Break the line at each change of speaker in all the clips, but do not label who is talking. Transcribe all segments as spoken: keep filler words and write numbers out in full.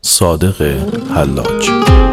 صادق حلاج.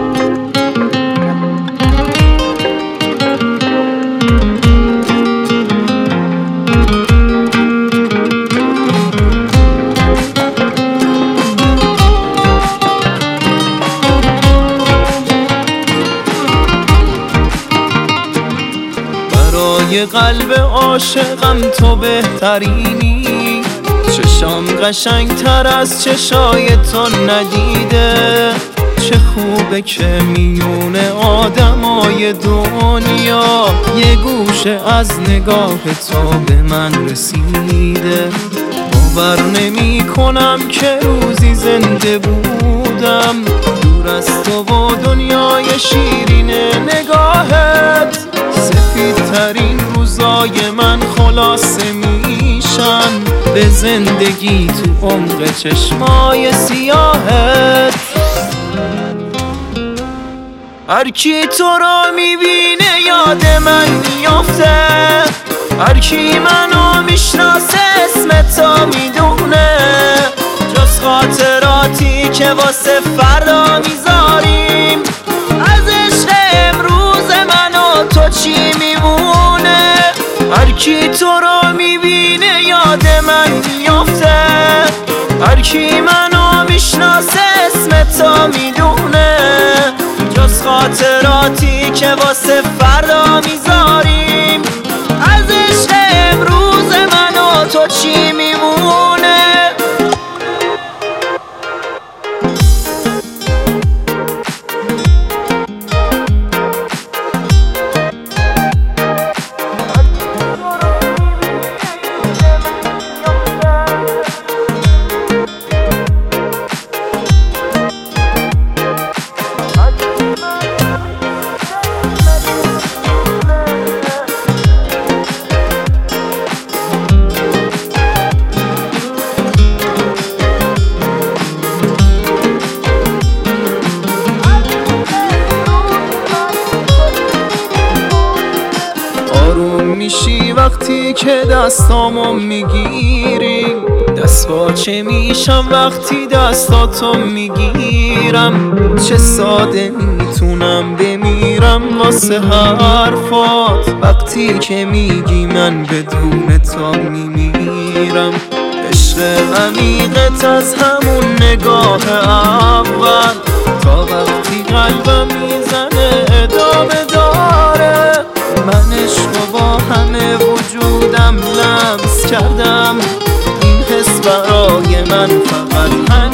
برای قلب عاشقم تو بهترینی، چشام قشنگ تر از چشای تو ندیده. چه خوبه که میون آدمای دنیا یه گوشه از نگاه تو به من رسیده. باور نمی کنم که روزی زنده بودم دور از تو و دنیای شیرین نگاهت. سفیدترین روزای من خلاصه میشن به زندگی تو عمق چشمای سیاهت. هر کی تو را میبینه یاد من میافته، هر کی منو میشناسه اسم تو میدونه. جز خاطراتی که واسه فردا میذاریم، از عشق امروز من و تو چی میمونه؟ هر کی تو را میبینه یاد من میافته، هر کی منو میشناسه اسم تو میدونه. جز خاطراتی که واسه فردا میذاریم، از عشق امروز من و تو چی میمونه؟ میشی وقتی که دستامو میگیری، دست باچه میشم وقتی دستاتو میگیرم. چه ساده میتونم بمیرم واسه حرفات، وقتی که میگی من بدون تو میمیرم. عشق عمیقت از همون نگاه اول تا وقتی قلبم میزنه ادامه داره. من عشق با همه وجودم لمس کردم، این حس برای من فقط